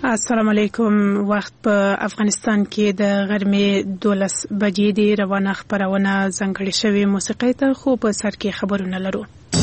السلام علیکم. وخت په افغانستان کې د غرمې 12 بجې دی. روانه خبرونه ځانګړې شوې موسیقي ته خو په سر کې خبرونه لرو.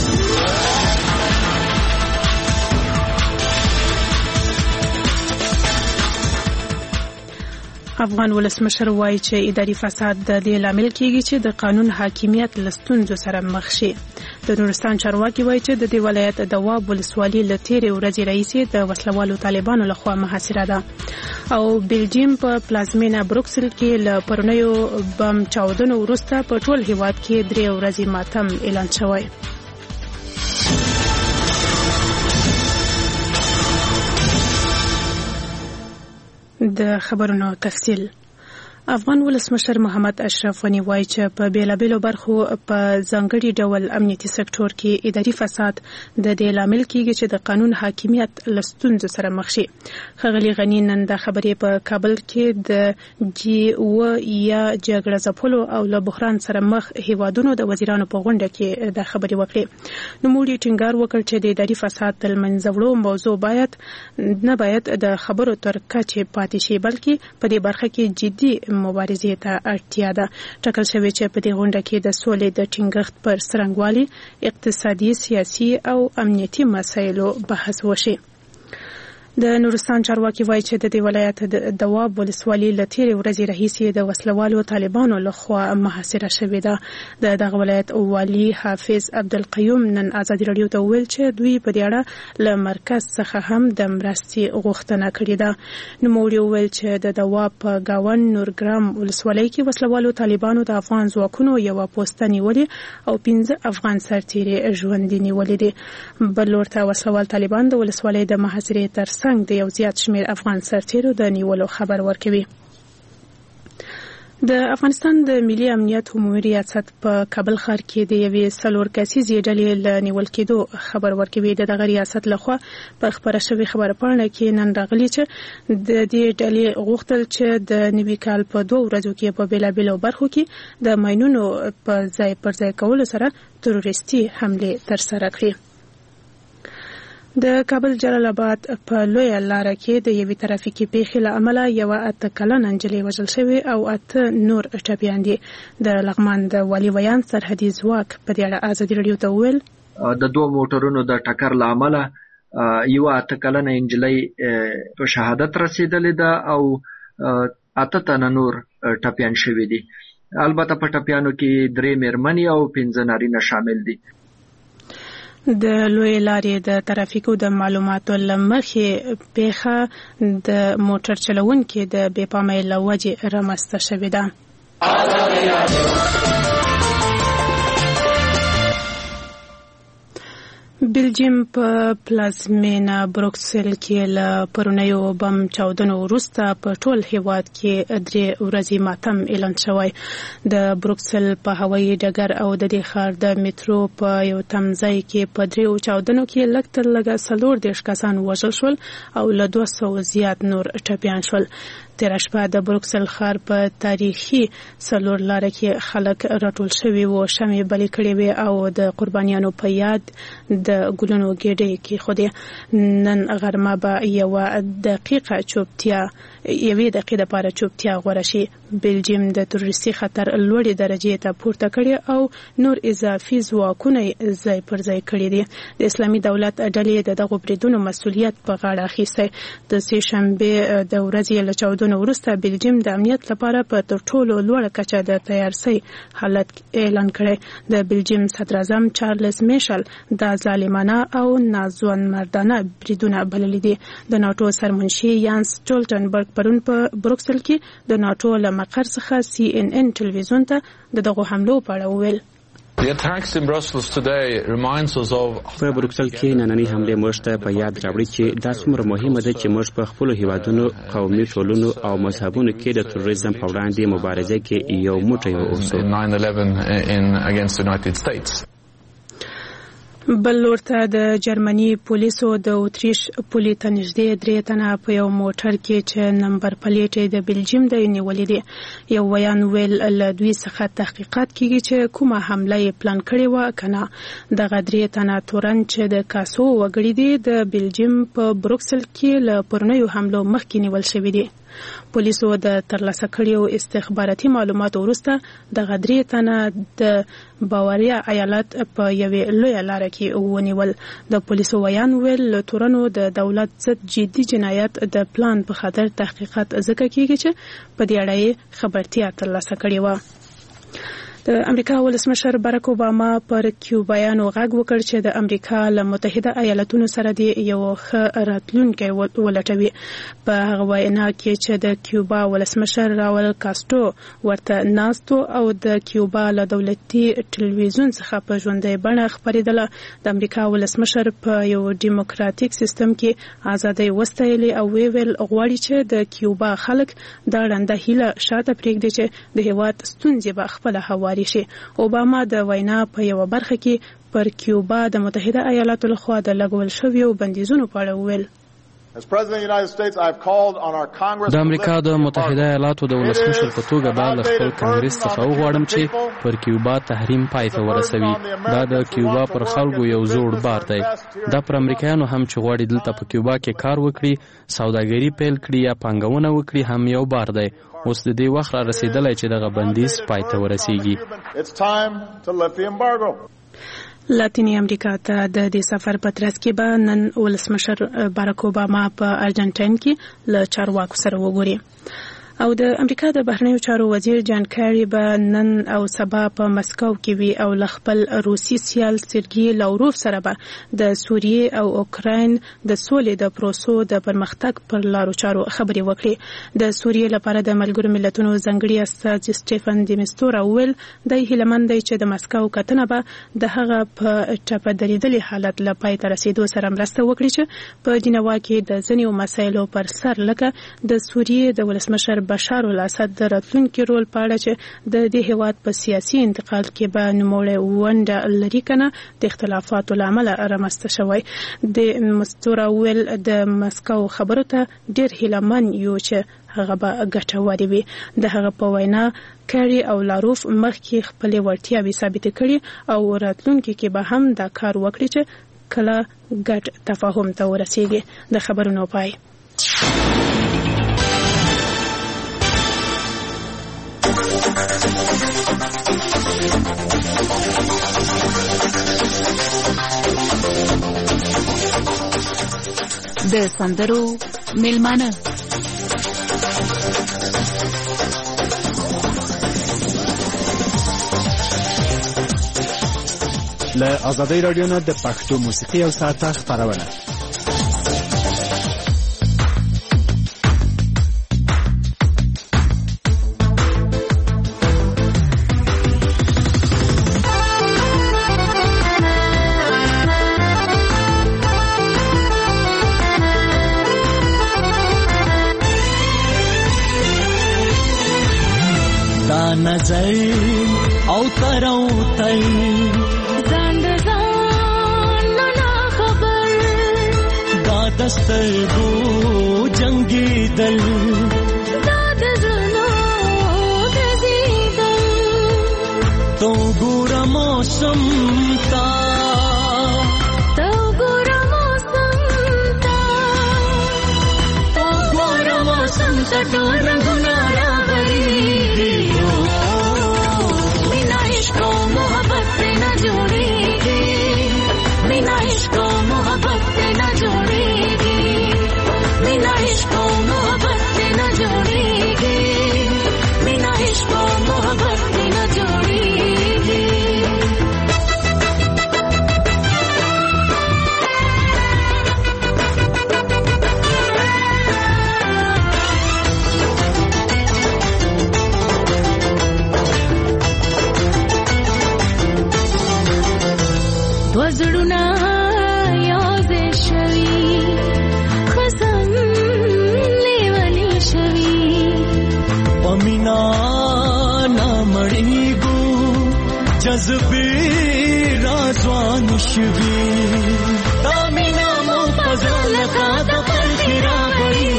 افغان ولسمشر وایي چې اداري فساد د دې لامل کیږي چې د قانون حاکمیت له ستونزو سره مخ شي. د نورستان چارواکي وایي چې د دې ولایت دواب ولسوالي له تېرې ورځې راهیسې د وسلوالو طالبانو لخوا محاصره ده. او بلجیم په پلازمینه بروکسل کې له پرونیو بم چاودنو وروسته په ټول هیواد کې 3 ورځې ماتم اعلان شوی. د خبرونو تفصیل. افغان ولسمشر محمد اشرف غنی وایي چې په بیلابېلو برخو په ځانګړي ډول امنیتي سکتور کې اداري فساد د دې لامل کیږي چې د قانون حاکمیت له ستونزو سره مخ شي. ښاغلي غنی نن د خبرې په کابل کې د G7 یا جګړه ځپلو او له بحران سره مخ هیوادونو د وزیرانو په غونډه کې د خبرې وکړې. نوموړي ټینګار وکړ چې د اداري فساد د له منځه وړو موضوع نه باید د خبرو تر کچې پاتې شي، بلکې په دې برخه کې جدي مبارزې ته اړتیا ده. ټاکل شوی چې په دې غونډه کې د سولې د ټینګښت پر څرنګوالي، اقتصادي، سیاسي او امنیتي مسایلو بحث وشي. د نورستان چارواکي وایي چې د دې ولایت د دواب ولسوالي له تېرې ورځې راهیسې د وسلوالو طالبانو لخوا محاصره شوې ده. د دغه ولایت والي حافظ عبدالقیوم نن ازادي راډیو ته وویل چې دوی په دې اړه له مرکز څخه هم د مرستې غوښتنه کړې ده. نوموړي وویل چې د دواب په گاون نورګرام ولسوالۍ کې وسلوالو طالبانو د افغان ځواکونو یوه پوسته نیولې او 15 افغان سرتیري ژوندي نیولې دي. بل لور ته وسلوال طالبان د ولسوالۍ د محاصرې تر څنګ د یو زیات شمیر افغان سرتیرو د نیولو خبر ورکوي. د افغانستان د ملي امنیت عمومي ریاست په کابل ښار کې د یوې 4 کسیزې ډلې له نیول کېدو خبر ورکوي. د دغه ریاست لخوا په خبره شوې خبرپاڼه کې نن راغلي چې د دې ډلې غوښتل چې د نوي کال په 2 ورځو کې په بیلابېلو برخو کې د ماینونو په ځای کولو سره تروریستي حملې ترسره کړي. د کابل جلال آباد په لویه لاره کې د یوې ترافیکي پیښې له امله یوه 8 کلنه نجلۍ وژل شوې او 8 نور ټپیان دي. د لغمان د والي ویان سرحدي ځواک په دې اړه ازادي راډیو ته وویل د 2 موټرونو د ټکر له امله یوه 8 کلنه نجلۍ په شهادت رسیدلې ده او 8 تنه نور ټپیان شوي دي. البته په ټپیانو کې 3 مېرمنې او 15 نارینه شامل دي. د لوی لارې د ترافیکو د معلوماتو لمخې پیښه د موټر چلونکي د بې پامۍ له وجې رامنځته شوې ده. بلجیم په پلازمینه بروکسل کې له پرونیو بم چاودنو وروسته په ټول هیواد کې 3 ورځې ماتم اعلان شوی. د بروکسل په هوایي ډګر او د دې ښار د میټرو په یو تمځای کې په 3 چاودنو کې لږ تر لږه 40 کسان وژل شول او له 200 زیات نور ټپیان شول. تیر شپه د بروکسل ښار په تاریخي 4 لاره کې خلک راټول شوي وو، شمعې بلې کړې وې او د قربانیانو په یاد د ګلونو ګېډې کېښودې. نن غرمه به یوې دقیقې لپاره چوپتیا غوره شي. بلجیم د تروریستي خطر لوړې درجې ته پورته کړي او نور اضافي ځواکونه ځای پر ځای کړي دي. د اسلامي دولت ډلې د دغو بریدونو مسؤلیت په غاړه اخیستی. د سې شنبې د ورځې له چاودنو وروسته بلجیم د امنیت لپاره په تر ټولو لوړه کچه د تیارسۍ حالت اعلان کړی. د بلجیم صدراعظم چارلز میشل دا ظالمانه او ناځوانمردانه بریدونه بللي دي. د ناټو سرمنشي یانس سټولټنبرګ پرون په بروکسل کې د ناټو له مقر څخه CNN ټلویزیون ته دغه حملو په اړه وویل. په بروکسل کې نننۍ حملې موږ ته په یاد راوړي چې دا څومره مهمه ده چې موږ په خپلو هیوادونو، قومي ټولنو او مذهبونو کې د تروریزم په وړاندې مبارزه کې یو موټی اوسو. بل لورته د جرمني پولیسو د اوتریش پولې ته نږدې 3 تنه په یو موټر کې چې نمبر پلیټ د بلجیم د نیولې دي. یو ویان ویل له دوی څخه تحقیقات کیږي چې کومه حمله یې پلان کړې و کنه. دغه 3 تنه تورن چې د کاسو وګړي دي د بلجیم په بروکسل کې له پرونیو حملو مخکې نیول شوی دي. پولیسو د ترلاسه کړیو استخباراتي معلوماتو وروسته دغه 3 تنه د باواریا ایالت په یوې لویه لاره کې ونیول. د پولیسو ویان ویل له تورنو د دولت ضد جدي جنایت د پلان په خاطر تحقیقات ذکر کیږي چې په دې اړه خبرتیا ترلاسه کړې و. د امریکا ولسمشر باراک اوباما پر کیوبایانو غږ وکړ چې د امریکا له متحده ایالاتونو سره د یو ښه راتلونکی ولټوي. په هغه وینا کې چې د کیوبا ولسمشر راول کاسترو ورته ناستو او د کیوبا له دولتي ټلویزیون څخه په ژوندۍ بڼه خبرېدله، د امریکا ولسمشر په یو ډیموکراتیک سیستم کې ازادي وستایلې او ویل غواړي چې د کیوبا خلک دا ړنده هیله شاته پرېږدي چې د هیواد ستونزې به خپله هواري شي. اوباما د وینا په یو برخه کې پر کیوبا د متحده ایالاتو لخوا د لګول شویو بندیزونو په اړه وویل. د امریکا د متحده ایالاتو د ولسمشر په توګه به له خپل کانګرس څخه وغواړم چې پر کیوبا تحریم پای ته ورسوي. دا د کیوبا پر خلکو یو زوړ بار دی. دا پر امریکایانو هم چې غواړي دلته په کیوبا کې کار وکړي، سوداګري پیل کړي یا پانګونه وکړي هم یو بار دی. اوس د دې وخت را رسیدلی چې دغه بندیز پای ته ورسیږي. لاتینی امریکا ته د دې سفر په ترڅ کې به نن ولسمشر باراک اوباما په ارجنټاین کې له چارواکو سره وګوري. او د امریکا د بهرنیو چارو وزیر جان کاری به نن او سبا په مسکو کې وي او له خپل روسي سیال سرګي لاوروف سره به د سوریې او اوکراین د سولې د پروسو د پرمختګ پر لارو چارو خبرې وکړي. د سوریې لپاره د ملګرو ملتونو ځانګړي استاذ سټيفن دیمستورا ویل د هیلمن دی چې د مسکو کتنه به د هغه په ټاپه دریدلي حالت له پای ته رسیدو سره مرسته وکړي چې په جنیوا کې د ځینو مسایلو پر سر لکه د سوریې د ولسمشر بشار الاسد د راتلونکي رول په اړه چې د دې هیواد په سیاسي انتقال کې به نوموړی ونډه لري کنه د اختلافاتو له امله رامنځته شوی. د مستورا ویل د مسکو خبرو ته ډېر هیلمن یو چې هغه به ګټورې وي. د هغه په وینا کاری او لاروف مخکې خپلې وړتیاوې ثابتې کړي او راتلونکي کې به هم دا کار وکړي چې کله ګډ تفاهم ته ورسیږي. د خبرونو پای. د سندرو میلمانه له آزادۍ رادیو نه د پښتو موسیقي او ساعته خبرونه. نظر او تر او تر ځان نه خبر دا دسترګو جنگي دل دا د زلو دزیدل تو ګور موسم تا تو ګور موسم تا تو ګور موسم تا ټول رنگونه راغلي وزړونه یاد شوي خزان لیونی شوي پمینا نامړېګو جذبې رازوان شوي دا مینا مو پزل کا د پرتی راغلی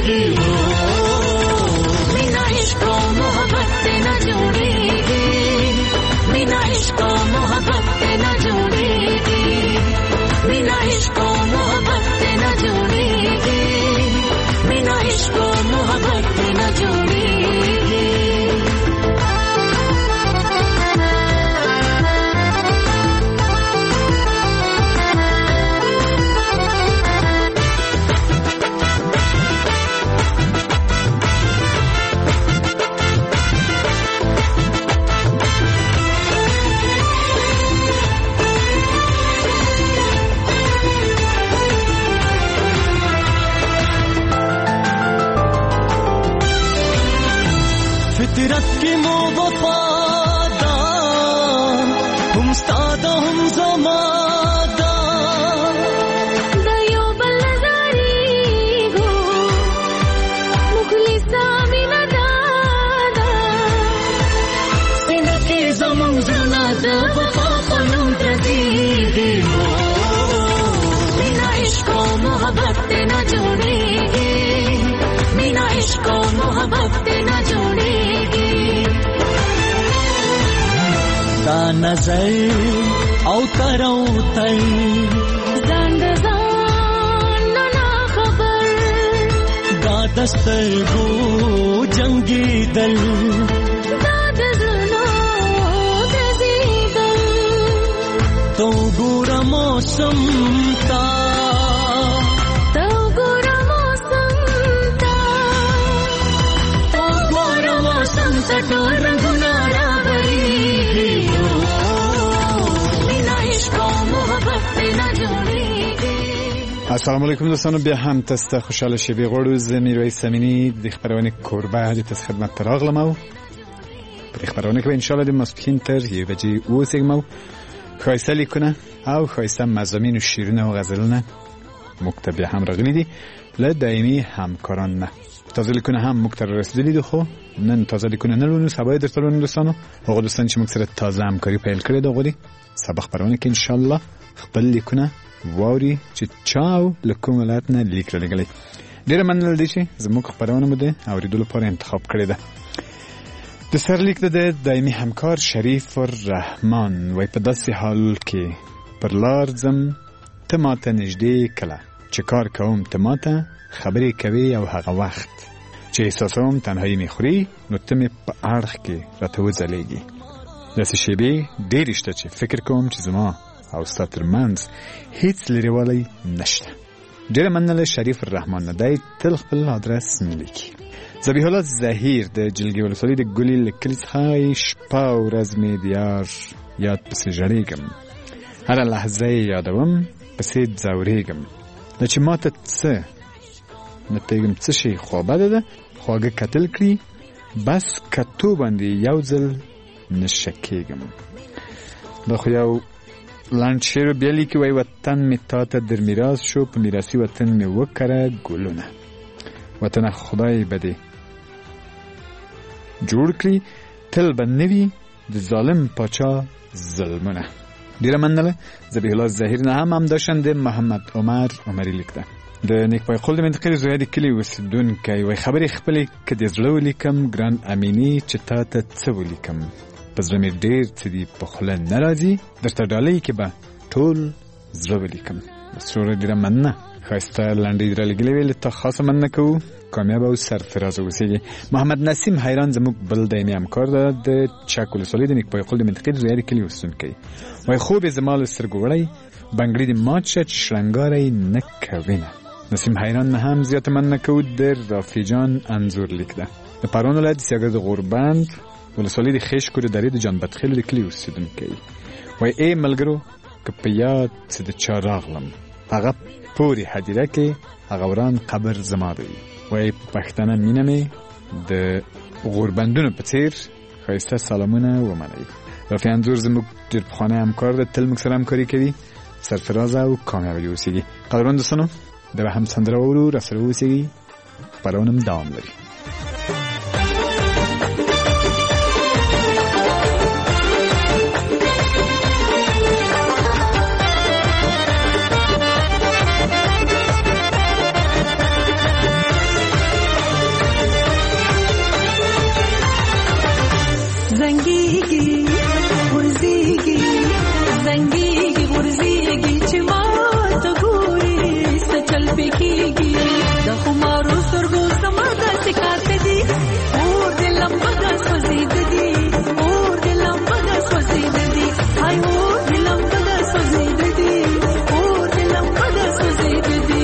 مینا عشق و محبت نہ جوڑی مینا عشق و محبت نہ جوڑی مینا عشق و محبت نہ جوڑی مینا عشق و محبت نہ جوڑی فطرت کی مو وفادار هم استاد هم زمادار دایو بل نظری گو مخلصا مینا دادا سندکی زمان زنا دا وفا قلوم تزیدی مینا عشق و محبت نہ جوڑی مینا عشق و محبت نہ جوڑی دا نظر او ترو تر زند زان نا خبر دا دستر گو جنگی دل دا دزلو دزی دل تو گورا موسم تا تو گورا موسم تا تو گورا موسم تا ٹور رنگنا راوری السلام علیکم دوستانو، بیا هم تاسو خوشاله شوي غواړو. زه میرویس امینی د خبرونې کوربه د تاسو خدمت ته راغلم او په خبرونه کې ان شاء الله د ماسپښین تر 1 بجې اوسېږم او ښایسته لیکونه او ښایسته مضامین و شعرونه و غزلونه موږ ته بیا هم راغلي دي له دایمي همکاران نه. تازه لیکونه هم موږ ته رسیدلي دي، خو نن تازه لیکونه نه لولو، سبا یې درته لولو دوستانو. هغه دوستان چې موږ سره تازه همکاري پیل کړې ده غواړي سبا خبرونه کې ان شاء الله خپل لیکونه واوري چې چاو له کوم ولایت نه لیک راغلی. ډېره مننه دی چې زموږ خبرونه مو د اورېدلو لپاره انتخاب کړې ده. د سرلیک د دایمي همکار شریف الرحمن وای په داسې حال کې پر لار ځم ته ماته نږدې کله چې کار کوم ته ماته خبرې کوي او هغه وخت چې احساسوم تنهایی مې خوري نو ته مې په اړخ کې راته وځلیږي. داسې شیبې ډېرې شته چې فکر کوم چې زما او ستا ترمنځ هیڅ لرېوالی نشته. ډېره مننه شریف الرحمن نه دی تل خپل آدرس نه لیکي. ذبیح الله زهیر د جلگې ولسوالۍ د ګلي له کلي څخه شپه او ورځ مې د یاد پسې ژړېږم، هره لحظه یې یادوم پسې ځورېږم. نه چې ما ته څه نه پوهېږم څه شی خوابده ده خواږه کتل کړي بس کتو باندې یو ځل نه شکېږم. دا خو یو لنډ شعر بیا لیکي وایي وطن مې تا ته در میراث شو په میراثي وطن مې وکره ګلونه وطنه خدای به دې جوړ کړي تل به نه وي د ظالم پاچا ظلمونه. ډېره مننه ذبیح الله زهیر نه هم همداشان د محمد عمر عمري لیک ده. د نیکپای خل د منطقې زویا د کلي اوسېدونکی وایي خبرې خپلې که د زړه ولیکم ګران امیني چې تا ته څه ولیکم په زړه مې ډېر څه دي په خوله نه راځي درته ډالۍ کې به ټول زړه ولیکم. سوره ډېره مننه ښایسته لنډۍ رالېږلې وې له تا خاصه مننه کوو. کامیابه او سرفرازه اوسېږي. محمد نسیم حیران زموږ بل دایمي همکار ده د چک ولسوالۍ د نیکپای خل د منطقې زویا د کلي اوسېدونکی وایي خوب یې زما له سترګو وړی بنګړي دې مات شه چې شرنګاره یې نه کوینه. نسیم حیران نه هم زیاته مننه کوو د رافي جان انځور لیک ده. د پروان ولایت د سیاګر د غوربند ولسوالۍ د خیشکو د درې د جانبدخیلو د کلي اوسېدونکی وایي ای ملګرو که په یاد څه د چا راغلم هغه پورې هدیره کې هغه وران قبر زما به وي. وایي په پښتنه مینه مې د غوربندونو په څېر ښایسته سلامونه ومنئ. رافي انځور زموږ ډېر پخوانی همکار ده، تل موږ سره همکاري کوي، سرفرازه او کامیابه دې اوسېږي. قدرمن دوستانو د به هم سندره واورو، راسره اوسېږئ، خپرونه هم دوام لري. چلپی کیږي د خمارو سترګو زما داسې کاته دي اور د لمبه سوځېد دي اور د لمبه سوځېد دي هاي اور د لمبه سوځېد دي اور د لمبه سوځېد دي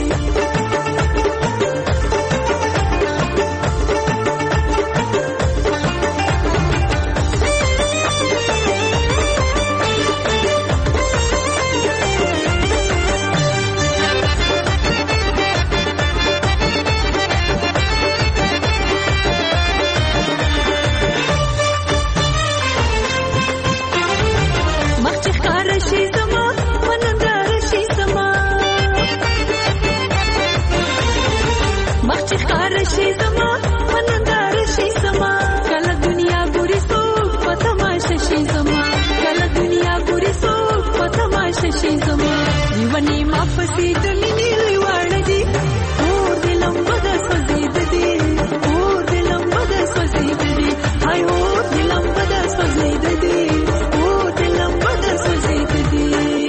ونی ما پسې د مینې وړ دي اور د لمبه د سوځېد دي اور د لمبه د سوځېد دي هاي اور د لمبه د سوځېد دي اور د لمبه د سوځېد دي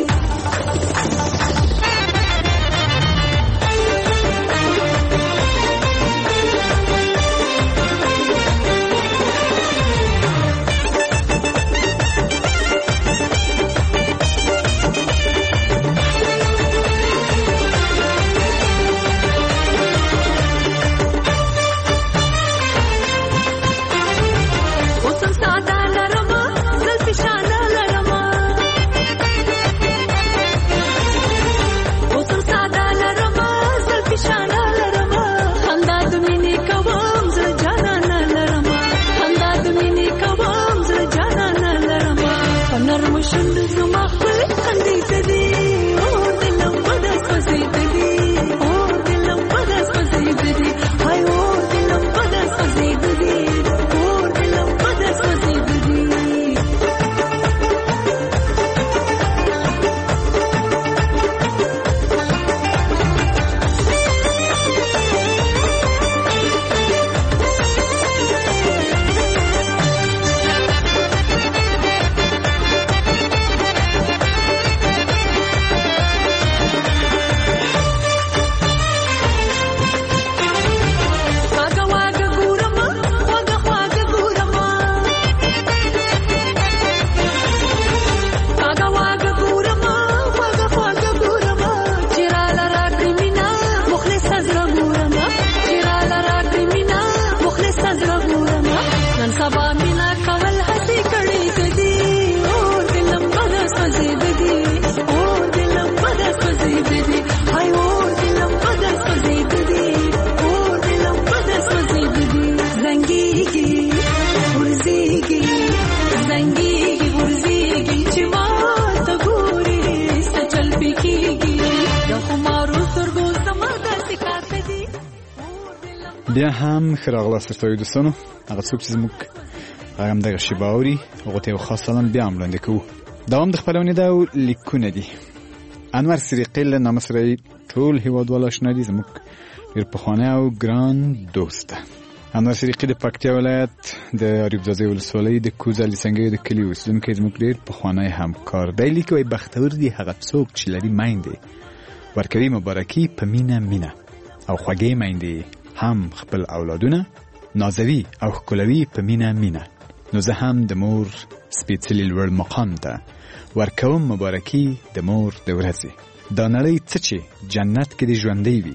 بیا هم ښه راغلاست ستاسو دوستانو هغه څوک چې زموږ هغه همدغه شیبه اوري هغو ته یو خاص سلام بیا هم وړاندې کوو دوام د خپرونې ده او لیکونه دي انور سریقي له نامه سره ټول هیوادوال اشنا دي زموږ ډېر پخوانی او ګران دوست ده انور سریقي د پکتیا ولایت د اریوب ځاځي ولسوالۍ د کوزه لیسنګۍ د کلي اوسېدونکی زموږ ډېر پخوانی همکار دی لیکي وایي بختور دي هغه څوک چې لري میندې ورکوي مبارکي په مینه او خوږې میندې هم خپل اولادونه نازوي او ښکلوي په مینه نو زه هم د مور سپېڅلي لوړ مقام ته ورکوم مبارکي د مور د ورځې دا نړۍ څه چې جنت کې دې ژوندی وي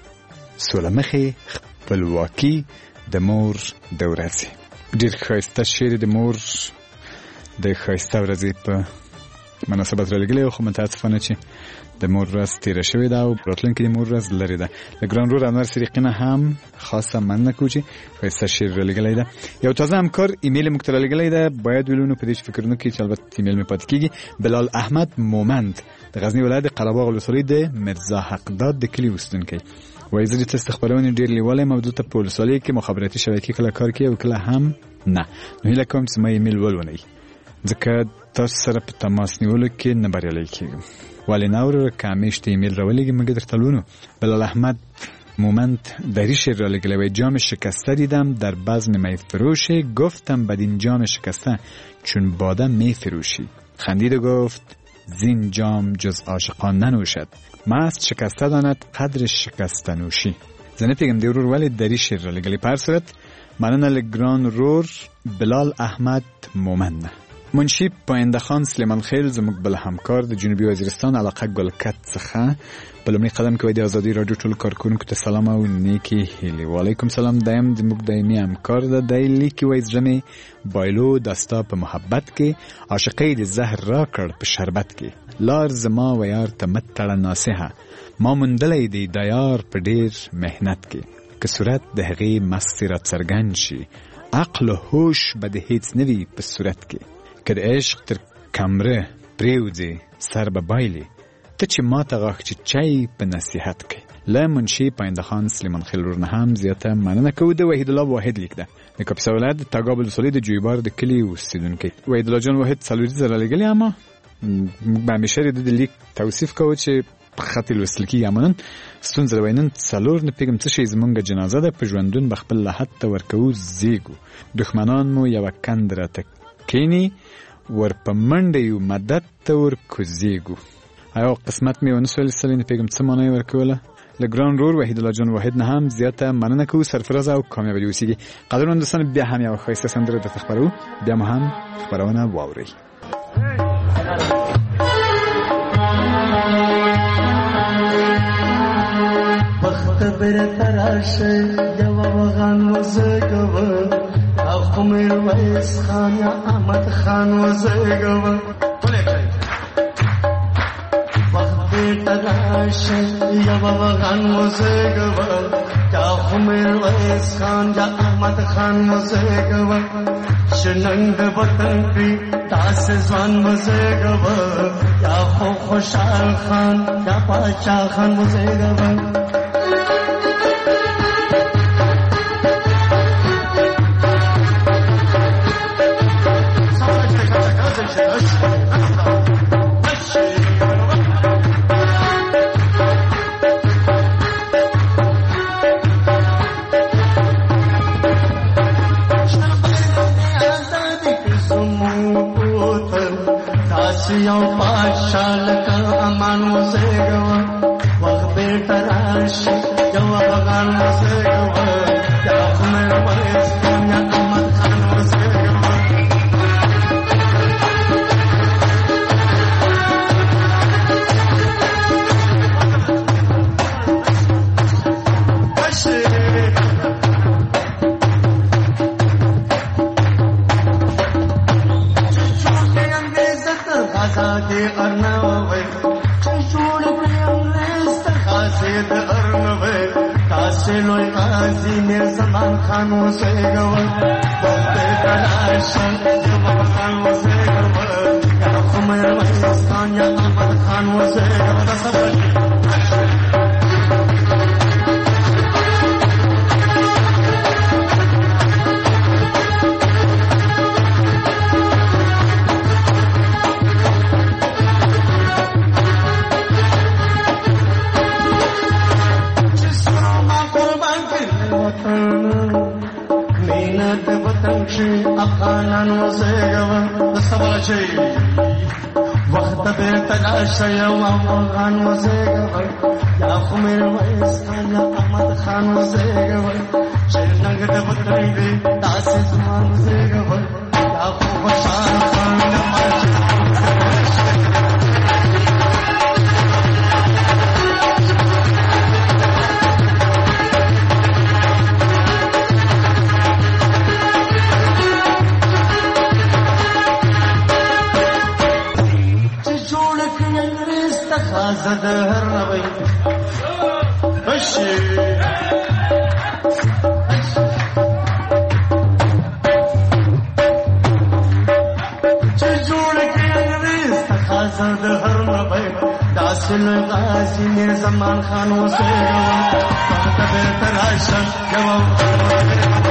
سوله مخې خپلواکي د مور د ورځې ډېر ښایسته شعر د مور د ښایسته ورځې په مناسبت رالیږلی خو متاسفانه چې د مور ورځ تیره شوې ده او راتلونکې د مور ورځ لرې ده له ګران ورور انور سریقي نه هم خاصه مننه کوو چې ښایسته شعر رالیږلی ده یو تازه همکار ایمیل موږ ته رالیږلی ده باید ویلو په دې چې فکر نه کوي چې البته ایمیل مې پاتې کېږي بلال احمد مومند د غزني ولایت د قره باغ ولسوالۍ د مرزا حقداد د کلي اوسېدونکی وایي زه د تاسو د خپرونې ډېر لیوالی موضوع ته په ولسوالۍ کې مخابراتي شبکې کله کار کوي او کله هم نه نو هیله کوم چې زما ایمیل ولولئ ځکه تاسو سره په تماس نیولو کې نه بریالی کېږم ولی نور که همیشه ایمیل را ولیگی مگه در تلونو بلال احمد مومنت دری شعر را لگلی و جام شکسته دیدم در بزم می فروشی گفتم بدین جام شکسته چون باده می فروشی خندید و گفت زین جام جز عاشقان ننوشد، مست شکسته داند قدر شکسته نوشی. زنه پیگم دی ورور ولی دری شیر را لگلی پر صورت مننه لگران رور بلال احمد مومن. منشی پاینده خان سلیمان خیل زموږ بل همکار د جنوبي وزیرستان علاقه ګلکت څخه په لومړي قدم کې د ازادي رادیو ټول کارکونکو ته سلام او نیکی هیلې. وعلیکم سلام. دایم زموږ دایمي همکار ده د لیکي وایي زړه بایلو دستا په محبت کې عاشقۍ د زهر را کړ په شربت کې لار زما و یار ته متړه ناصحه ما مندلې دی د یار په ډیر مهنت کې که صورت د هغې مست را څرګند شي عقل و هوش به د هیڅ نوي په صورت کې که د عشق تر کمره پریوځي سر به بایلي ته چې ما ته غاښ چې چای په نصیحت کې. له منشي پاینده خان سلیمان خیل ورنه هم زیاته مننه کوو. د وحید الله واحد لیک ده د کاپیسا ولایت د تګاب ولسوالۍ د جویبار د کلي اوسیدونکی وحید الله جان واحد څلوري زره لګلي اما به همیشه د لیک توصیف کوو چې خط لوستل کېږي. عملاً ستونزه د وینن څلور نه پیږم څه شی زمونږ جنازه ده په ژوندون به خپل لحد ته ورکوو زیږو دښمنان مو یوه کند راته کینی ور په منډه یو مدد ته ور کوزیږو. آیا قسمت مې ونه سول سلینه پیغام څه معنی ورکوله. لګران رور وحید الله جان واحد نه هم زیاته مننه کوو. سرفراز او کامیاب دي اوسېږي. قدرمن دوستان بیا هم یو ښایسته سندره درته خپرو بیا مو هم خپرونه واورئ. وخت برته راشه یو وغان وزګو اخو میرویس خان یا احمد خان وزګو وخت تراشه یو وغان وزګو اخو میرویس خان یا احمد خان وزګو شننګ وطن کی داس ځوان وزګو یا خو خوشحال خان یا پاچا خان وزګو یو پاشال کا امان وزګو وخت تراشي یو وغان وزګو یا عمر وایس یا احمد خان وزګو آزادی ارنوي چشول پرېمست خاصیت ارنوي تاسو لوی قاضي میر زمان خان وسېګو وخت تراشن زمان خان وسېګو یا عمر وایستان یا احمد خان وسېګو تاسو افغانان وزګو سوال شي وخت به تلاش یو افغان وزګو یا خو مې وایس خان احمد خان وزګو شرنګ د وطن دی تاسو زمان وزګو یا خو خوشحال خان زد هر نوي بشي چجوړ کې انګريز تخازر د هر نوي داسل غازي میر زمان خان وسېګو وخت به تراشه جواب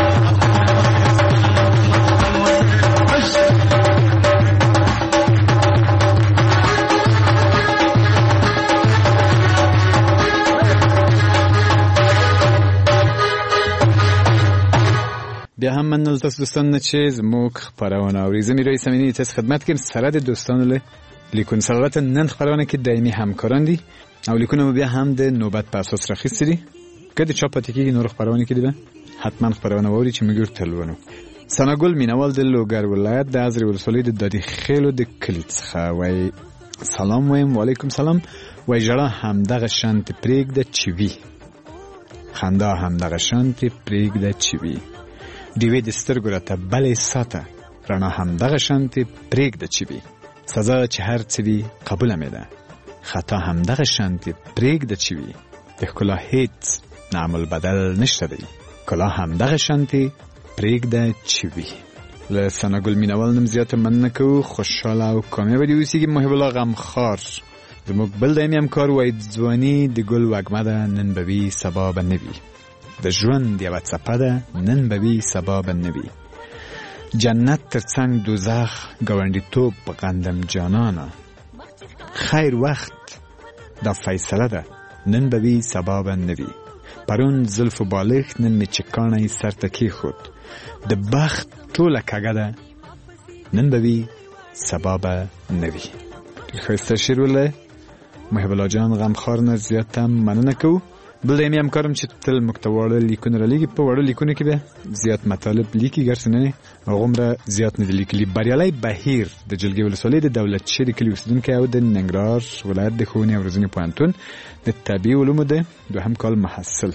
بیا هم مننه تاسو دوستان چې زموږ خبرونه اوري. زه میرویس امینی تاسو خدمت کوم سره د دوستانو له لیکون سره نن خبرونه کې دایمي همکاران دي او لیکونه بیا هم د نوبت په اساس راخیستي دي. که د چا پاتې کېږي نور خبرونه کې دي حتما خبرونه ووري چې موږ تلونو. سناګل مینوال د لوګر ولایت د ازرې ولسوالۍ د دادی خیلو د کلی څخه وای سلام وایم. وعلیکم سلام. وای ژړا همدغه شانت پرېږده چې وي، خندا همدغه شانت پرېږده چې وي، ډیوې د سترګو راته بلې ساته، رڼا همدغه شانت پرېږده چې وي، سزا چې هر څه وي قبوله مې ده، خطا همدغه شانت پرېږده چې وي، د ښکلا هیڅ نعمل بدل نشته دی، کلا همدغه شانت پرېږده چې وي. له سناګل مینوال نم زیاته مننه کوو. خوشحاله او کامیابه دې اوسیږي. محب الله غمخار زموږ بل دایمي همکار وایي ځواني د ګل وږمه ده، نن به وي سبا به نه وي، د ژوند یوه څپه ده، نن به وي سبا به نه وي، جنت تر څنګ دوزخ ګاونډیتوب په غندم جانانه، خیر وخت دا فیصله ده، نن به وي سبا به نه وي، پرون زلف و بالښت نن مې چې کاڼی سر ته کېښود، د بخت ټوله کږه ده، نن به وي سبا به نه وي. ښایسته شعر ولې محب الله جان غمخوار نه زیاته مننه کوو. بل دایمي همکارم چې تل موږ ته واړه لیکونه رالیږي، په واړه لیکونو کې به زیات مطالب لیکي، ګرڅه نه هغومره زیات نه دي لیکلي. بریالی بهیر د جلګې ولسوالۍ د دولت شیر کلي اوسېدونکی او د ننګرهار ولایت د ښوونې او روزنې پوهنتون د طبیعي علومو د 2 کال محصل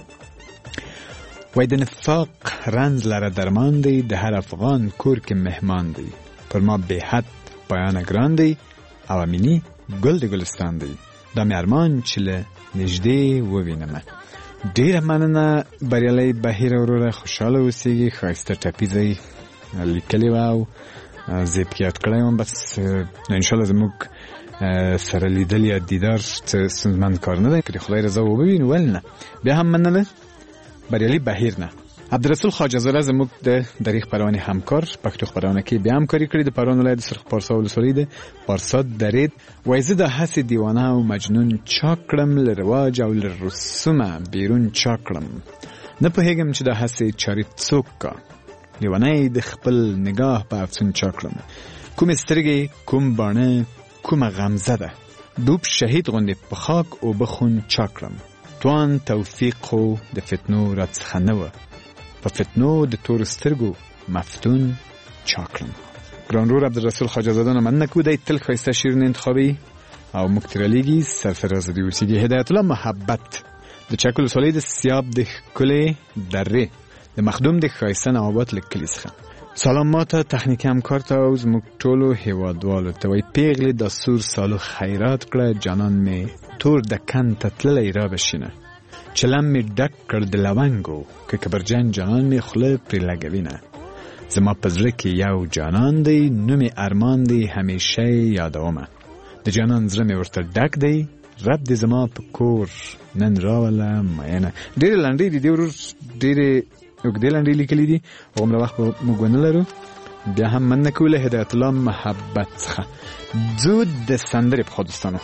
وای د نفاق رنځ لره درمان دی، د هر افغان کور کې مهمان دی، پر ما بې حد پایانه ګران دی او امینی ګل د ګلستان دی، دا مې ارمان چې له نږدې ووینم. ډېره مننه بریالی بهیر وروره، خوشحاله اوسېږي. ښایسته ټپیزه یې لیکلې وه او زه یې پکې یاد کړی وم. بس انشاءالله زموږ سره لیدل یا دیدار څه ستونزمند کار نه دی، که د خدای رضا وبوینو ولې نه. بیا هم مننه بریالی بهیر نه. عبدالرسول خواجه‌زاده زموږ د دری خپرونې همکار پښتو خپرونه کې بیا همکاري کړې د پروان ولایت د سرخ پارسا ولسوالۍ د پارسا درید. وایي زه د هسې دیوانه او مجنون چا کړم، له رواج او له رسومه بیرون چا کړم، نه پوهېږم چې د هسې چارې څوک کا، لیونی د خپل نگاه په افسون چا کړم، کومې سترګې کوم باڼه کومه غمزه ده، ډوب شهید غوندې په خاک اوبه خون چا کړم، توان توفیق خو د فتنو راڅخه نه وه، په فتنو د تور سترګو مفتون چا کړم. ګران رور عبدالرسول خواجه‌زاده نه مننه کوو. دی تل ښایسته شعرونه انتخابوي او موږ ترې رالیږي. سرفراز دې اوسېږي. هدایت الله محبت د چک ولسوالۍ د سیاب د ښکلې درې د مخدوم د ښایسته نواباد له کلي څخه سلام ماته تخنیکي همکار ته او زموږ ټولو هیوادوالو ته. وایي پیغلې د سور سالو خیرات کړه، جانان مې تور د کن ته تللی را بشینه، چلم می ډک کړ د لونګو که کبرجن جانان می خوله پرې لګوینه، زما په زړه کې یو جانان دی، نوم یې ارمان دی، همیشه یې یادومه، د جانان زړه مې ورته ډک دی، رب دې زما په کور نن راوله مینه. ډېرې لنډۍ دي، دې ورور ډېرې اوږدې لنډۍ لیکلي دي، هغومره وخت به موږ ونه لرو. بیا هم مننه کوو له هدایت الله محبت څخه. ځو د سندرې په خوا دوستانو.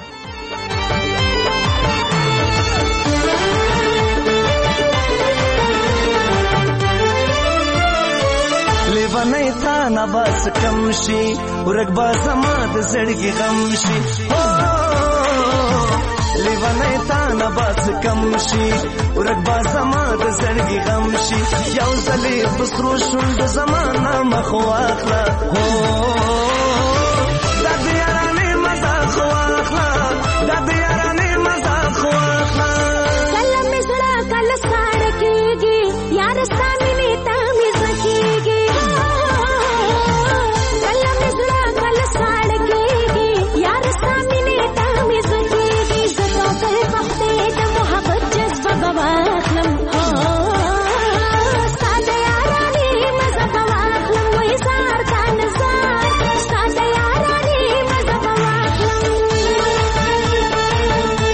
لیونی تا نباس کم شي، ورک با زما د زړګي غم شي، لیونی تا نباس کم شي، ورک با زما د زړګي غم شي، یو ځلې په سرو شونډو زما نامه خو واخله، دا د یارانې مزه خو واخله، دا د یارانې مزه خو واخله. کله مې زړه کله ساړه کېږي، یار ستا مینې ته مې زړه کېږي، کله مې زړه کله ساړه کېږي، یار ستا مینې ته مې زړه کېږي، زه توکل په خدای د محبت جذبه به واخلم، ستا د یارانې مزه به واخلم، وایي زار تا نظار، ستا د یارانې مزه به واخلم.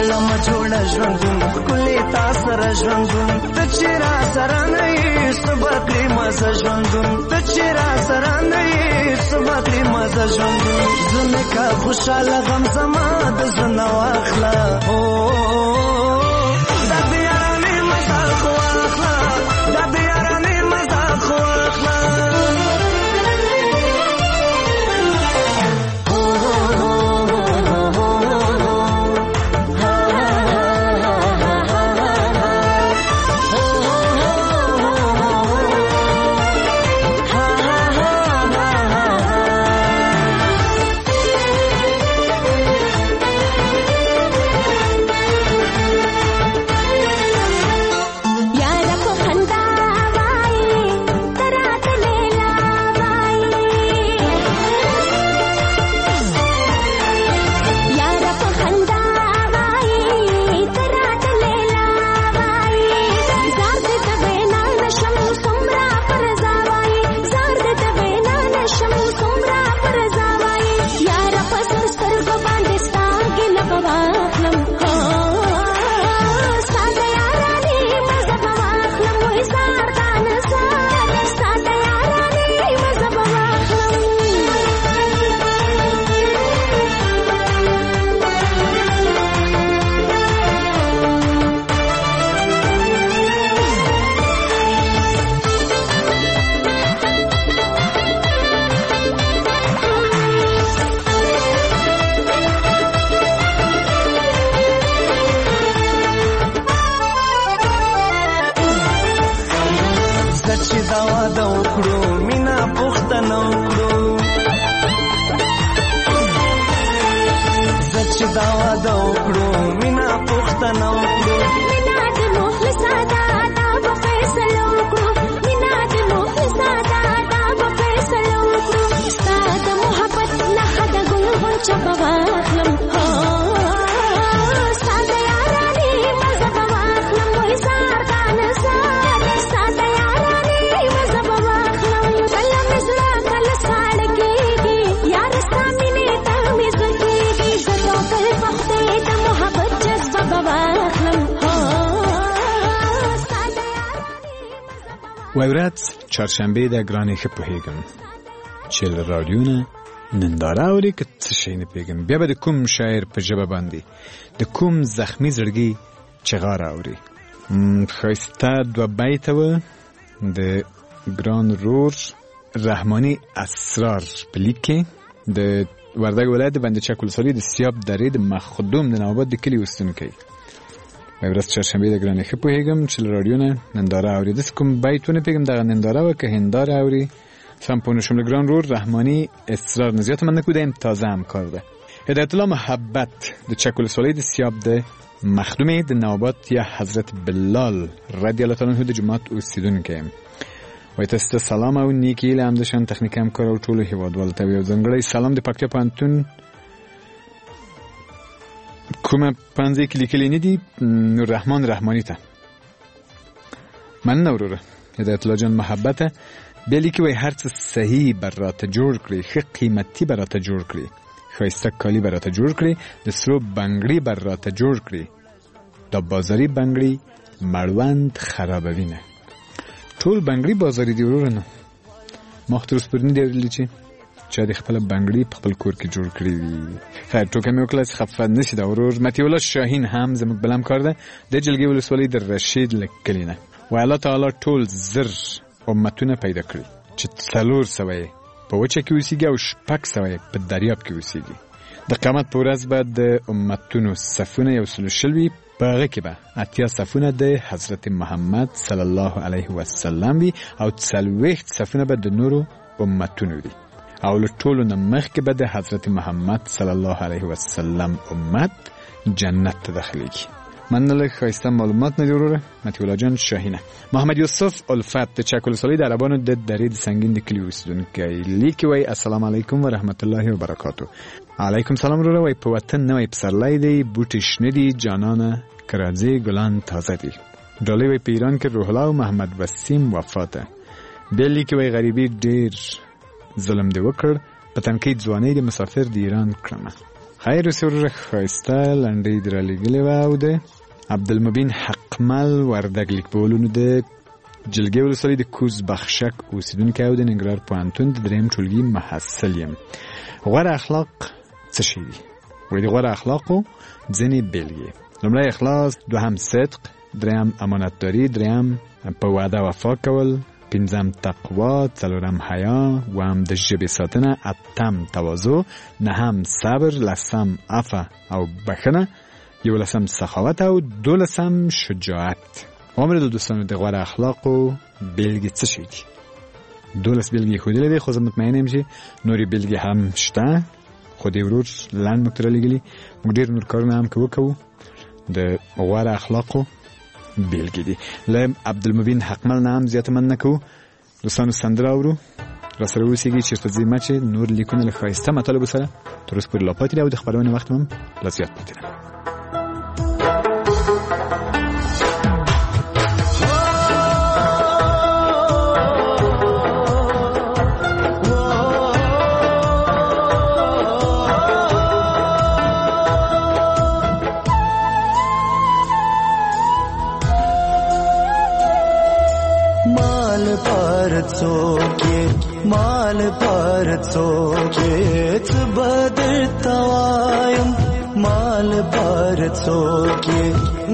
والا ما جوړه ژوندون ښکلې تا سره ژوندون ته چې را سره نه یې صبح کړې مزه ژوندون ته چې را سره نه یې صبح کړې مزه ژوندون زه مې کا خوشحاله غم زما د زړه نه واخله دا د یارانې مزاق واخله دا د یارانې مزاق واخله وای ورځ چهارشنبه ده ګرانې ښه پوهېږم چې له رادیو نه ننداره اورې که څه شی نه پوهېږم بیا به د کوم شاعر په ژبه باندې د کوم زخمي زړګي چغاره اورې ښایسته دوه بیته وه د ګران رور رحماني اسرار په لیک کې د وردګ ولایت د بند چک ولسوالۍ د سیاب درې د مخدوم د نواباد د کلي اوسېدونکی وای ورځ چهارشنبه ده ګرانې ښه پوهېږم چې له رادیو نه ننداره اورې داسې کوم بیت ونه پوهېږم دغه ننداره وه که هنداره اورې سم پوه نه شوم له ګران رور رحماني اسرار نه زیاته من نکو دیم تازه همکار ده هدایت الله محبت د چک ولسوالۍ د سیاب د مخدوم د نواباد یا حضرت بلال رضی الله تعالی عنه د جماعت اوسېدونکی یم وای تاسو ته سلام او نیکي هیله همداشان تخنیک همکار او ټولو هیوادوالو ته یو ځانګړی سلام د پکتیا پوهنتون کومه پنځه کې لیکلي نه دي نور رحمان رحماني ته مننه وروره هدایت الله جان محبته بیا لیکي وای هر څه صحیح بر راته جوړ کړي ښه قیمتي بر راته جوړ کړي ښایسته کالي بر راته جوړ کړي د سرو بنګړي بر راته جوړ کړي دا بازاري بنګړي مړوند خرابوي نه ټول بنګړي بازاري دی وروره نه ما خو تر اوسه پورې نه دی اورېدلی چې چا د خپله بنګړي په خپل کور کې جوړ کړي وي خیر ټوکه مې وکړه چې خفه نه شي دا ورور مطیع الله شاهین هم زموږ بل همکار ده د جلګې ولسوالۍ د رشید له کلي نه وایي الله تعالی ټول زر امتونه پیدا کړي چې 400 یې په وچه کې اوسېږي او 600 په دریاب کې اوسېږي د قیامت په ورځ به د امتونو صفونه 100 وي په هغه کې به 80 صفونه د حضرت محمد صلی الله علیه وسلم وي او 40 صفونه به د نورو امتونو وي او له ټولو نه مخکې به د حضرت محمد صلی الله علیه وسلم امت جنت ته داخليږي مننه ښایسته معلومات نه وروره مطیع الله جان شاهینه محمد یوسف الفت د چک ولسوالۍ د عربانو د درې د سنگین د کلي اوسېدونکی لیکي وایي السلام علیکم و رحمت الله وبرکاتو علیکم سلام وروره وایي په وطن نوی پسرلی دی بوټې شنه دي جانانه که راځې ګلان تازه دي ډالۍ وایي په ایران کې روح الله او محمد وسیم وفاته بیا لیکي وایي غریبي ډېر ظلم دی وکړ په تنکۍ ځوانۍ د مسافر د ایران کړمه خیر سر خایسته لنډۍ در لګلې و او د عبدالمبین حقمل وردګ لیکبولونو د جلګې ولسوالۍ د کوز بخشک اوسیدونکی او د ننګرهار پوهنتون د دریم ټولګي محصل یم. غوره اخلاق څه شی دي؟ وایي د غوره اخلاقو ځینې بېلګې: لومړی اخلاص، دوهم صدق، دریم امانتداري، دریم په وعده وفا کول، پنځم تقوا، څلورم حیا، اووم د ژبې ساتنه، اتم تواضع، نهم صبر، لسم عفو او بښنه، یولسم سخاوت او دولسم شجاعت. عمر د دوستانو د غوره اخلاقو بیلګې څه شي دي؟ 12 بیلګې ښودلې دي، خو زه مطمئن یم چې نورې بیلګې هم شته، خو د ورور لنډ موږ ته رالیږلي. موږ ډېر نور کارونه هم کوو د غوره اخلاقو بیلګې دي. له عبدالمبین حقمل نه هم زیاته مننه کوو. دوستانو سندره اورو، راسره اوسیږئ چېرته ځئ مه چې نور لیکونه له ښایسته مطالبو سره تر اوسه پورې لا پاتې دي او د خپرونې وخت هم لا زیات پاتې دی. مال پارڅوکې بدر توایم، مال پارڅوکې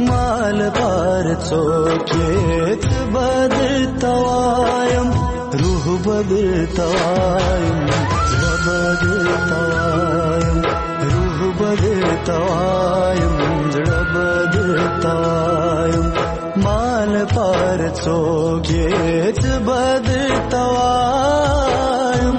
بدر توایم، روح بدر توایم، زړه بدر توایم، روح بدر توایم، زړه بدر توایم، مال پارڅوکې بدر توایم.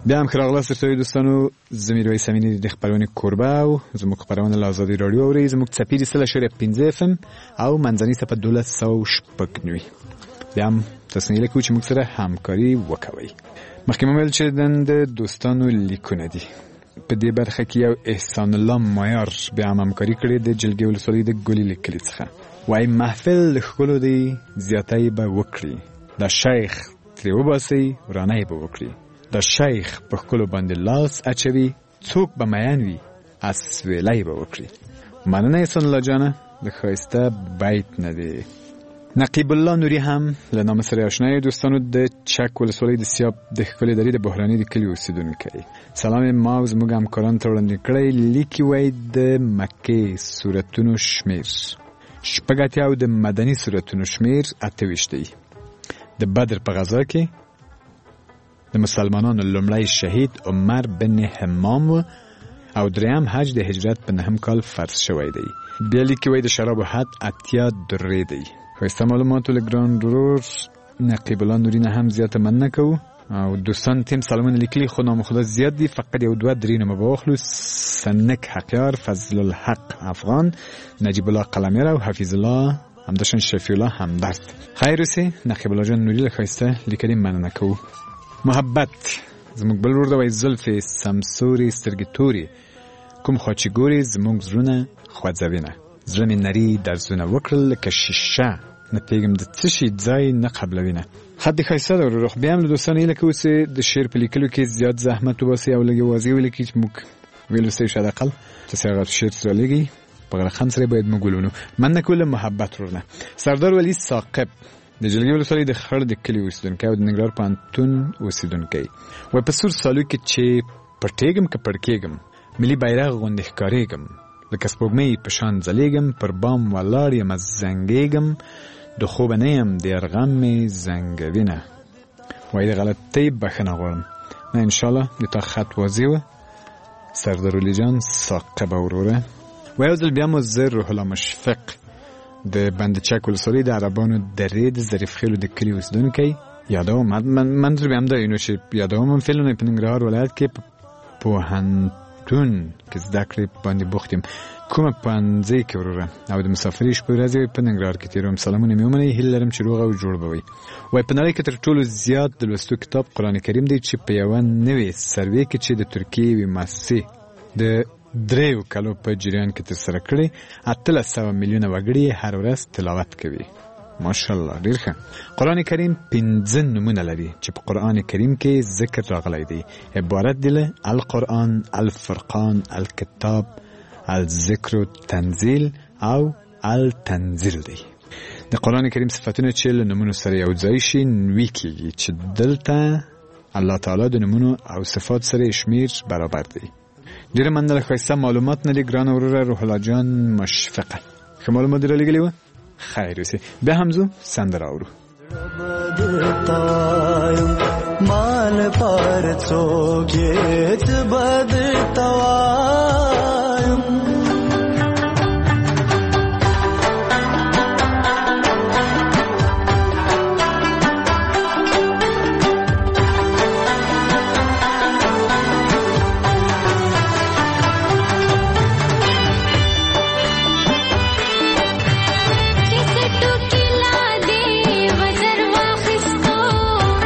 بیا هم خراغلاس درتوی دوستانو زمیر وی سمینی د خبرونه کوربه او زموږ خبرونه لازادي رادیو اوري زموږ چپیری سره شوره 15 FM او منځنی صفه 1290 بیا هم تاسو لیکو چې موږ سره همکاري وکوي. مخکې مې چې د دوستانو لیکونه دي په دې برخه کې یو احسان الله مایار بیا هم همکاري کړې د جلګې ولسوالۍ د ګولي لیکلي څخه وای محفل خلکو دی زیاتای به وکړي د شیخ تری وباسي ورانه به وکړي د شیخ په خلکو باندې لاس اچوي څوک به میان وي اسویلای به وکړي. مننه احسان الله جانه د ښایسته بیت نه دی. نقیب الله نوری هم له نام سره آشنای دوستانو د چک ولسوالۍ د سیاب د ښکلې درې د بحراني د کلي اوسیدونکی سلام ما او زموږ همکارانو ته وړاندې کړی لیکي وای د مکې سورتونو شمیر شپږ اتیا او د مدني سورتونو شمیر 28 دی. د بدر په غزا کې د مسلمانانو لومړی شهید عمر بن حمام او دریم حج د هجرت په 9 کال فرض شوی دی. بیا لیکي وای د شراب حد اتیا درې دی. خو معلوماتو لګران ضرور نقیب الله نوری نه هم زیاته مننه کوو او دوستان تیم سلامونه لیکلي خو نام خدا زیات دي فقط یو دوه درې نومه به واخلو سنک حقیار فضل الحق افغان نجیب الله قلمیر او حفیظ الله همداشان شفیع الله همدرد. خیر اوسې نقیب الله جان نوری له ښایسته لیکلي مننه کوو. محبت زموږ بل ورور د وای زلفې سمسورې سترګې تورې کوم خوا چې ګورې زموږ زړونه خوځوینه زړه مې نري درزونه وکړل لکه شیشه نه پیږم د څه شي ځای نه قبلوینه. خط د ښایسته د ورور بیا هم له دوستانو هیله کوو چې د شعر په لیکلو کې زیات زحمت وباسئ او لږ واضح ولیکئ چې موږ ویلو ستاسو شاید اقل چې هغه شعر سره لګي په غلخان سره باید موږ ولونو. مننه کوله محبت ورونه. سردار ولی ثاقب د جلګې ولسوالۍ د خړ د کلي اوسیدونکی او د ننګرهار پوهنتون اوسیدونکی وایي په سور سالو کې چې پټېږم که پړکېږم ملي بیرغ غوندې ښکارېږم لکه سپوږمۍ په شان ځلیږم پر بام ولاړ یم زنګېږم د خوبه نه یم د یرغم مې زنګوینه. وایي د غلطۍ بښنه غواړم. نه انشاءالله د تا خط واضح وه سردار ولی جان ثاقبه وروره. وایي یو ځل بیا مو زه روح الله مشفق د بند چک ولسوالۍ د عربانو درې د ظریف خیلو د کلي اوسیدونکی یادوم. منظور بیا هم دا نو چې یادوم فعلا په ننګرهار ولایت کې پوهنتون کې زده کړې باندې بوخت یم کومه پوهنځۍ کې وروره او د مسافرۍ شپې ورځې په ننګرهار کې تېروم. سلامونه مې ومنئ هیله لرم چې روغ او جوړ به وئ. وایي په نړۍ کې تر ټولو زیات د لوستو کتاب قرآن کریم دی چې په یوه نوې سروې کې چې د ترکیې یوې مؤسسې د 3 کالو په جریان کې ترسره کړې 800 میلیونه وګړي هر ورځ تلاوت کوي. ماشاءالله ډیر ښه. قرآن کریم 15 نومونه لري چې په قرآن کریم کې ذکر راغلی دی. عبارت دی له القرآن، الفرقان، الکتاب، الذکر تنزیل او التنزیل دی. د قرآن کریم صفاتونه چې له نومونو سره یو ځای شي نوي کېږي چې دلته الله تعالی د نومونو او صفات سره شمیر برابر دی. ډیره مننه ښایسته معلومات نه دی ګرانه وروره روح الله جان مشفقه. ښه معلومات دې رالیږلي وه. خیر اوسې بیا هم ځو سندره اورو. مال پر څوکیت بدتوایم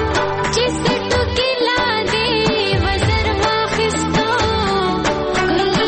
Kul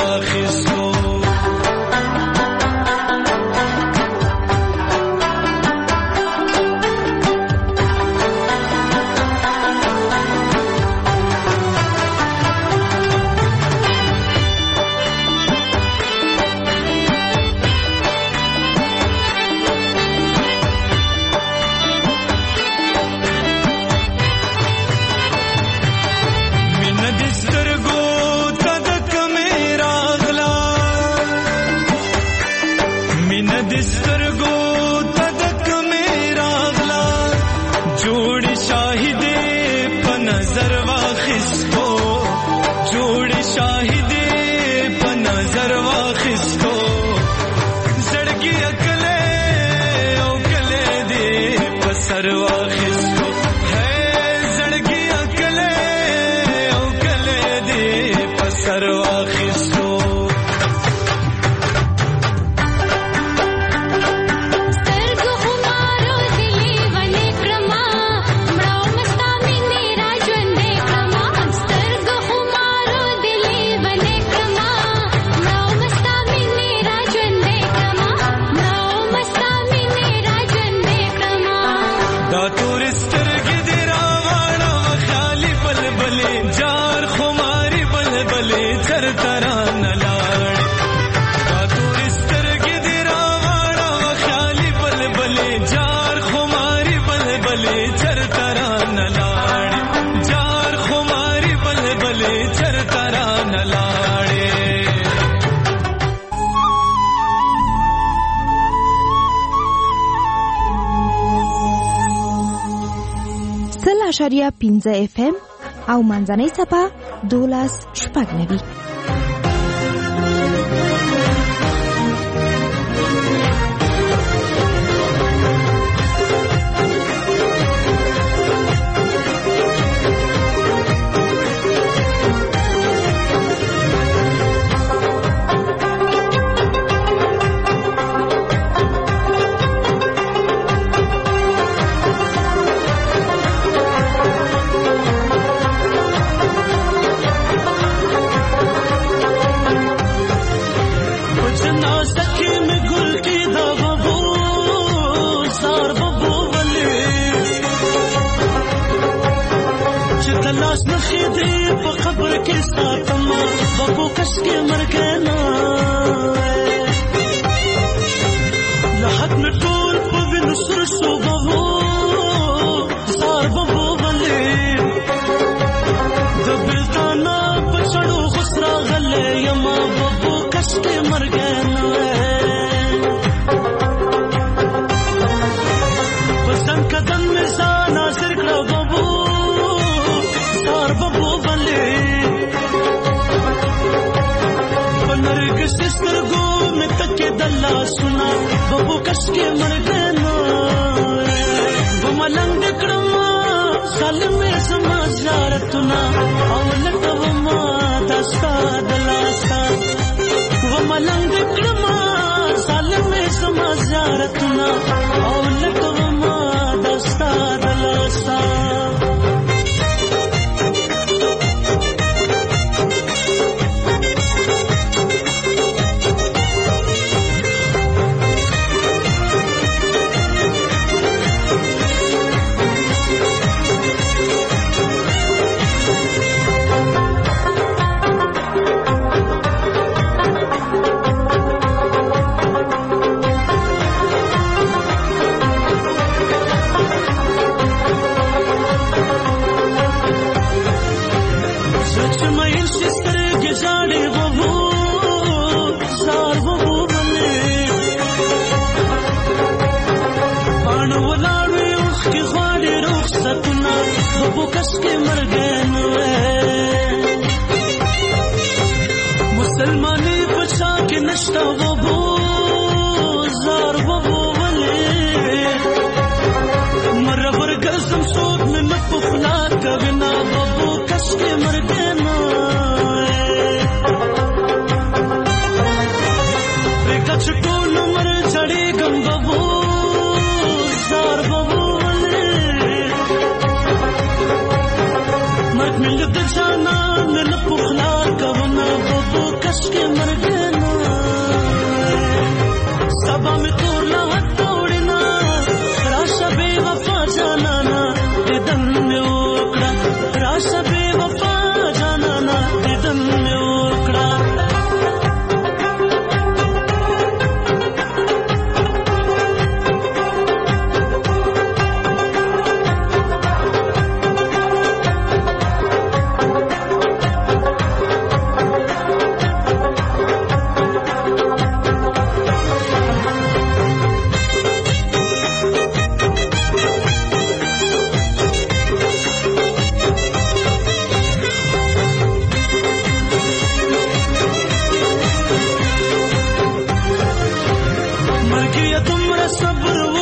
واخیستو اشاریه 15 FM او منځنۍ څپه 12.9.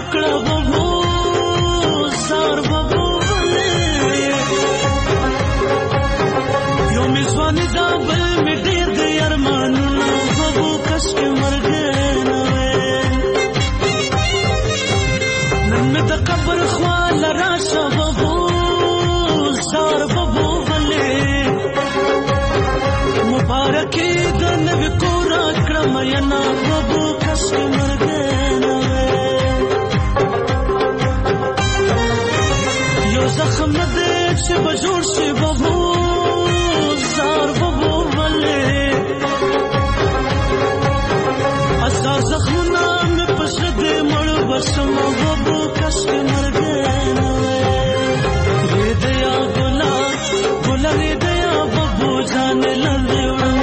کړه بابو سار بابو یو می ځواني دا بل می ډېر د ارمانونه بابو کس کې مرګ نه نن می د قبر خوال راشه بابو سار بابو مبارکی د نبی کورا کړم ینا بابو کس مرګ نه یو زخم دې چې بجوړ شي بابو زار بابو ولې اسار زخمونه مې پښه دې مړ بسم بابو کس مرګ نه دې دیا ګلا ګلا دې بابو جان لندې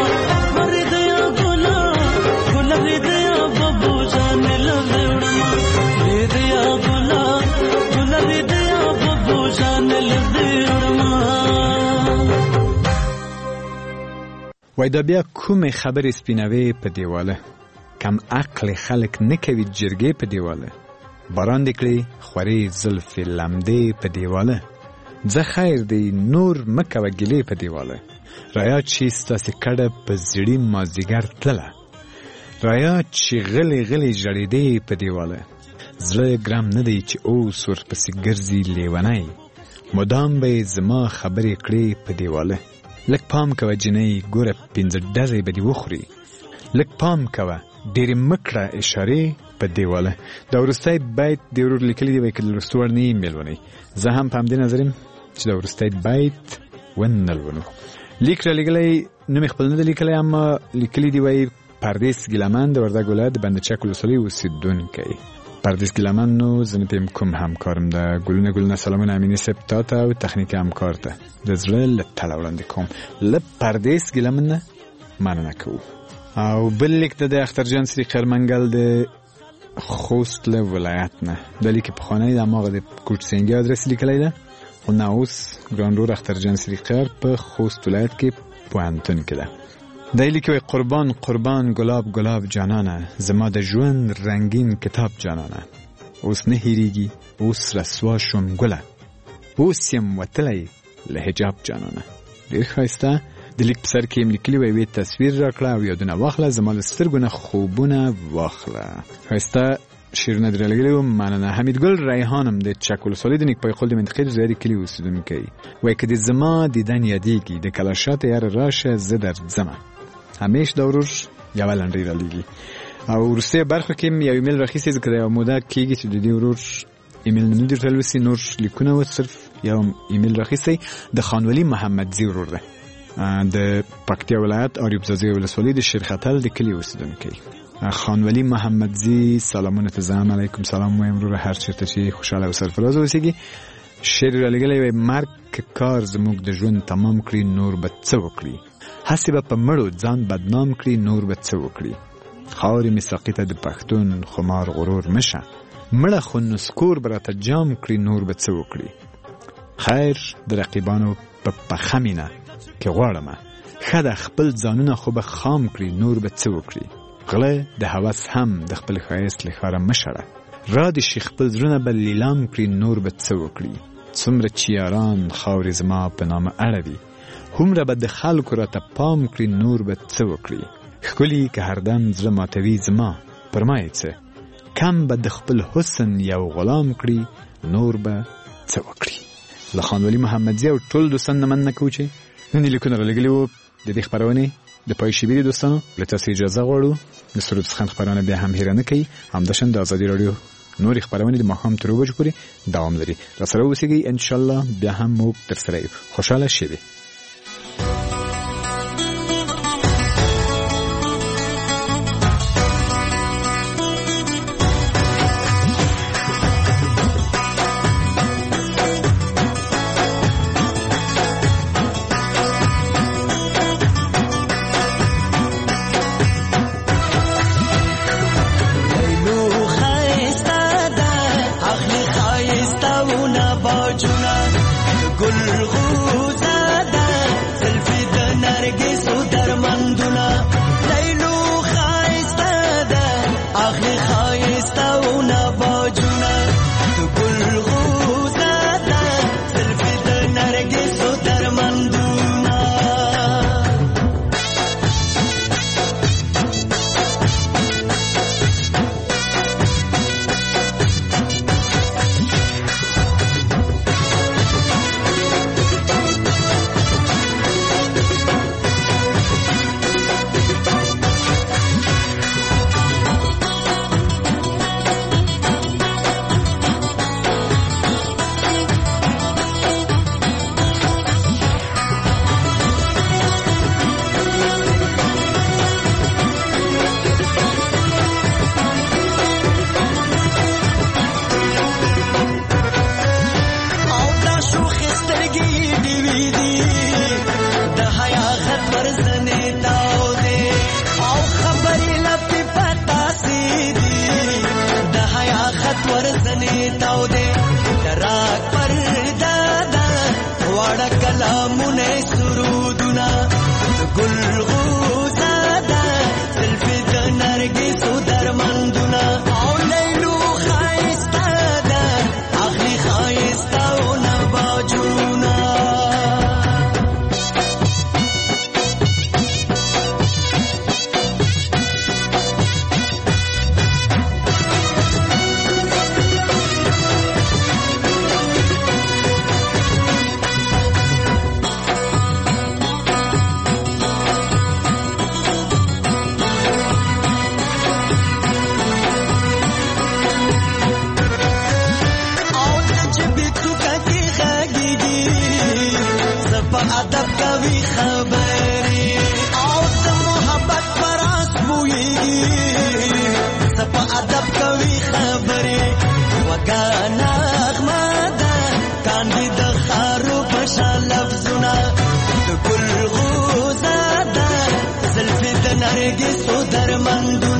وای دا بیا کومې خبرې سپینوي په دیواله کم عقل خلک نه کوي جرګې په دیواله باران دې کړي خورې زلفې لمدې په دیواله زه خیر دی نور مه کوه ګیلې په دیواله رایاد چې ستاسې کډه په زړي مازدیګر تلله رایاد چې غلې غلې ژړېدې په دیواله زړه ګرم نه دی چې اوس ورپسې ګرځي لیونی مدام به یې زما خبرې کړې په دیواله لږ پام کوه جنۍ ګوره پنځه ډزې به دې وخوري لږ پام کوه ډېرې مه کړه اشارې په دیواله دا وروستی بیت دې ورور لیکلی دی وایي که د لوستو وړ نه یې میلونی زه هم په همدې نظر یم چې دا وروستی بیت ونه لولو لیک را لیکلی نوم یې خپل نه دی لیکلی اما لیکلی دی وایي پردیس ګیلمن د وردګ ولایت د بند چک ولسوالۍ اوسېدونکی پردیس ګیلمن نو زه نه پوهېږم کوم همکارم ده ګلونه سلامونه امیني صاحب تا ته او تخنیکي همکار ته د زړه له تله وړاندې کوم له پردیس ګیلمن نه مننه کوو او بل لیک د اخترجان صدیق خیرمنګل د خوست له ولایت نه دا لیک پخوانی د هماغه د کوټ سنګي ادرس لیکلی ده خو نه اوس ګران ورور اخترجان صدیق خیر په خوست ولایت کې پوهنتون کې ده دا لیک وایي قربان قربان ګلاب ګلاب جانانه زما د ژوند رنګین کتاب جانانه اوس نه هېرېږي اوس رسوا شوم ګله اوس یم وتلی له حجاب جانانه ډېر ښایسته د لیک په سر کې یم لیکلي وایي ویې تصویر راکړه او یادونه واخله زما له سترګو نه خوبونه واخله ښایسته شعرونه دې رالیږلي وو مننه حمیدګل ریحانم د چک ولسوالۍ د نیکپای خل د منطقې د زیارې کلي اوسېدونکی وایي که د زما دیدن یادېږي د کلاشات یاره راشه زه درځمه همیش دا ورور یوه لنډۍ رالیږي او وروستۍ برخه کې یو ایمیل راخیستی ځکه د یوه موده کېږي چې د دې ورور ایمیل نه دي ورته نور لیکونه و صرف یو ایمیل راخیستی د خانولي محمدزي ورور ده د پکتیا ولایت آریوبزازي ولسوالۍ د شیرختل د کلي اوسېدونکی خانولي محمدزي سلامونه ته زه هم علیکم سلام وایم وروره هر چېرته چې خوشحاله او سرفراز اوسېږي شعر رالیږلی وایي مرګ که کار زموږ د ژوند تمام کړي نور به څه وکړي هسې به په مړو ځان بدنام کړي نور به څه وکړي خاورې مې ساقي ته د پښتون خمار غرور مشه مړه خو نسکور به راته جام کړي نور به څه وکړي خیر د رقیبانو په پخه مینه کې غواړمه ښه ده خپل ځانونه خو به خام کړي نور به څه وکړي غله د هوس هم د خپل ښایست له ښاره مه شړه را دې شي خپل زړونه به لیلام کړي نور به څه وکړي څومره چې یاران خاورې زما په نامه اړوي هومره به د خلکو راته پام کړي نور به څه وکړي ښکلي که هردم زړه ماتوي زما پر ما یې څه کم به د خپل حسن یو غلام کړي نور به څه وکړي له خانولي محمدزي او ټول دوستان نه مننه کوو چې نن یې لیکونه رالیږلي وو د دې خپرونې د پای شبیرې دوستانو له تاسو اجازه غواړو د سرود څخه خپرونه بیا هم هیره نه کوي همداشان د ازادي راډیو نورې خپرونې د ماښام تر 2 بجو پورې دوام لري راسره اوسئ ان شاء الله بیا هم موږ ترسره یو خوشاله شئ گل غوزه جوړیږي صفه ادب کوي خبرې وګانا غماده کاندي د خارو پشا لفظونه د ګل غوزاده زلفې د نرګسو درمندو